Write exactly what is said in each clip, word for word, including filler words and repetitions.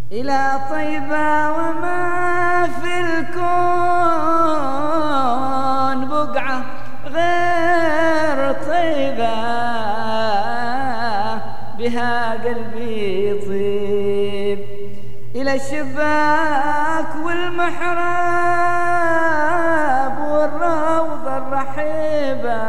إلى طيبة وما في الكون بقعة غير طيبة بها قلبي يطيب. إلى الشباك والمحراب والروضة الرحيبة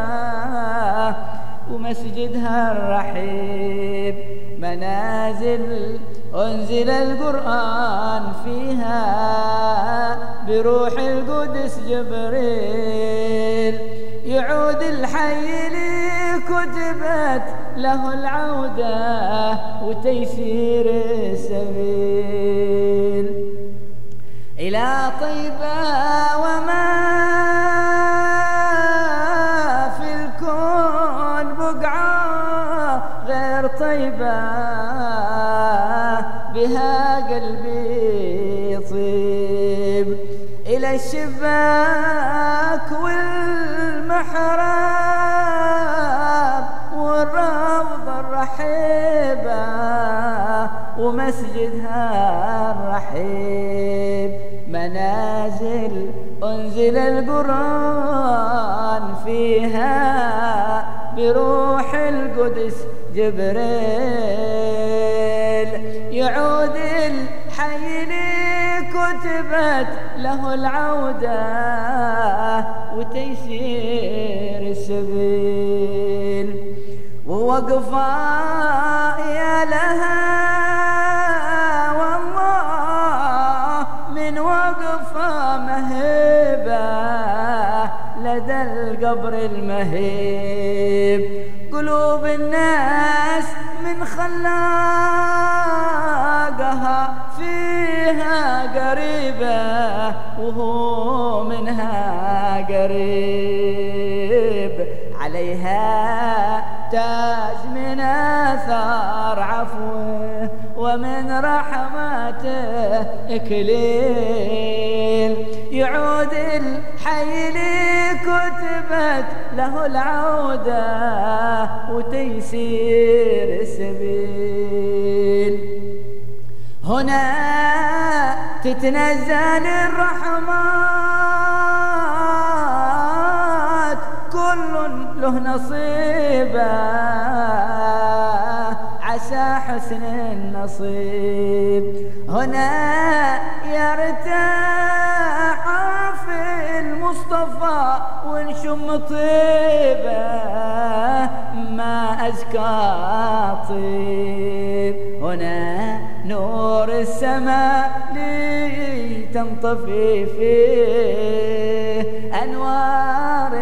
ومسجدها الرحيب، منازل أنزل القرآن فيها بروح القدس جبريل، يعود الحي لي كتبت له العودة وتيسير السبيل. إلى طيبة وما في الكون بقعة غير طيبة بها قلبي يطيب. إلى الشباك والمحراب والروضة الرحيبة ومسجدها الرحيب، منازل أنزل القرآن فيها بروح القدس جبريل، يعود الحي لي كتبت له العودة وتيسير السبيل. ووقفا يا لها والله من وقفا مهيبة لدى القبر المهيب، قلوب الناس من خلاقها فيها قريبة وهو منها قريب، عليها تاج من آثار عفوه ومن رحمته إكليل، يعود الحي لي كتبت له العودة وتيسير السبيل. هنا تتنزل الرحمات كل له نصيبه عسى حسن النصيب. هنا يرتاح في المصطفى ونشم طيبه ما أزكى طيب. هنا نور السماء لي تنطفي فيه أنوار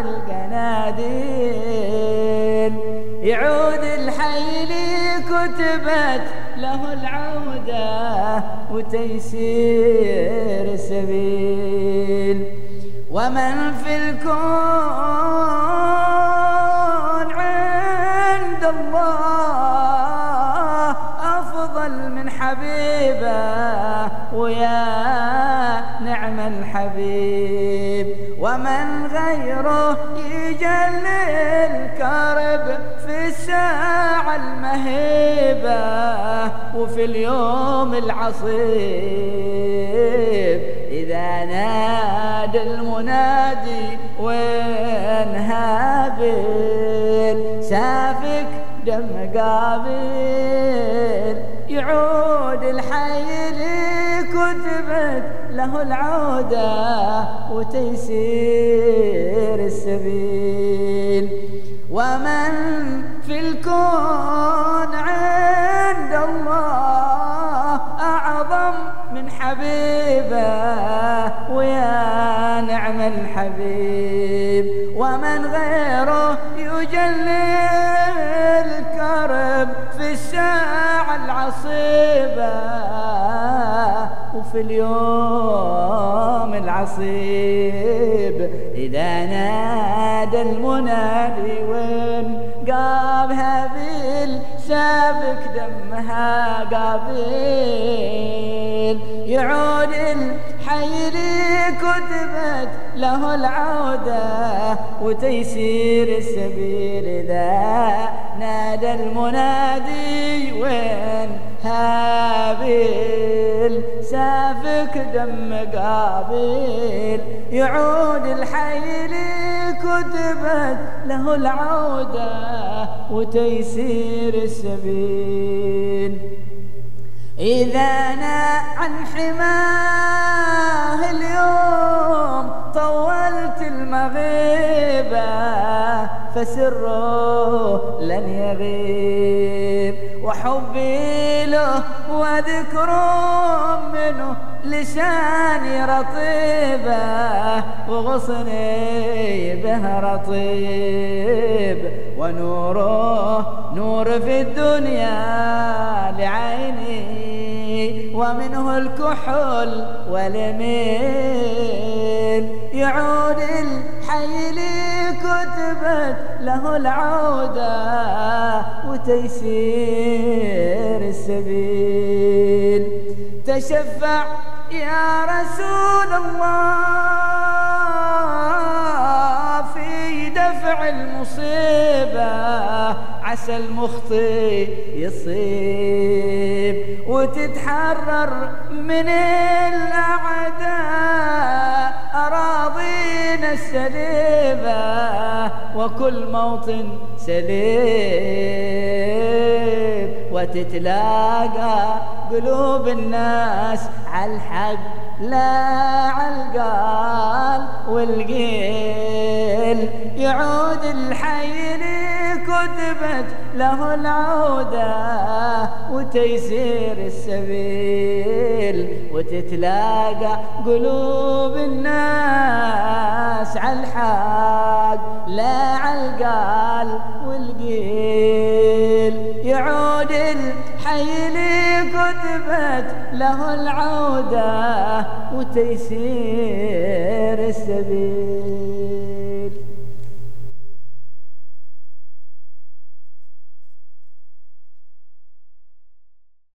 القناديل، يعود الحي لي كتبت له العودة وتيسير السبيل. ومن في الكون عند الله أفضل من حبيبه ويا نعم الحبيب، ومن غيره يجلي الكرب في الساعة المهيبة وفي اليوم العصيب، إذا نادى المنادي وين هابيل سافك دم قابيل، يعود الحي لي كتبت له العودة وتيسير السبيل. ومن في الكون عند الله أعظم من حبيبه ويا نعم الحبيب، ومن غيره يجلي الكرب في الساعة العصيبة وفي اليوم العصيب، إذا نادى المنادي وين قاب هابيل سابك دمها قابيل، يعود الحي لي كتبت له العودة وتيسير السبيل، إذا نادى المنادي وين هابيل سافك دم قابيل، يعود الحي لي كتبت له العودة وتيسير السبيل. إذا نا عن حماه اليوم طولت المغيبة، فسره لن يغيب، وحبي له وذكر منه لساني رطيبة، وغصني به رطيب، ونوره نور في الدنيا لعيني، ومنه الكحل والميل. يعود الحي لي كتبت له العودة وتيسير السبيل. تشفع يا رسول الله في دفع المصيبة، عسى المخطئ يصيب وتتحرر من الأعداء أراضينا السليبة، وكل موطن سليب، وتتلاقى قلوب الناس على الحق لا على القال والقيل. يعود الحي لي كتبت له العودة وتيسير السبيل، وتتلاقى قلوب الناس على الحق لا على القال والقيل. يعود الحي لي كتبت له العودة وتيسير السبيل.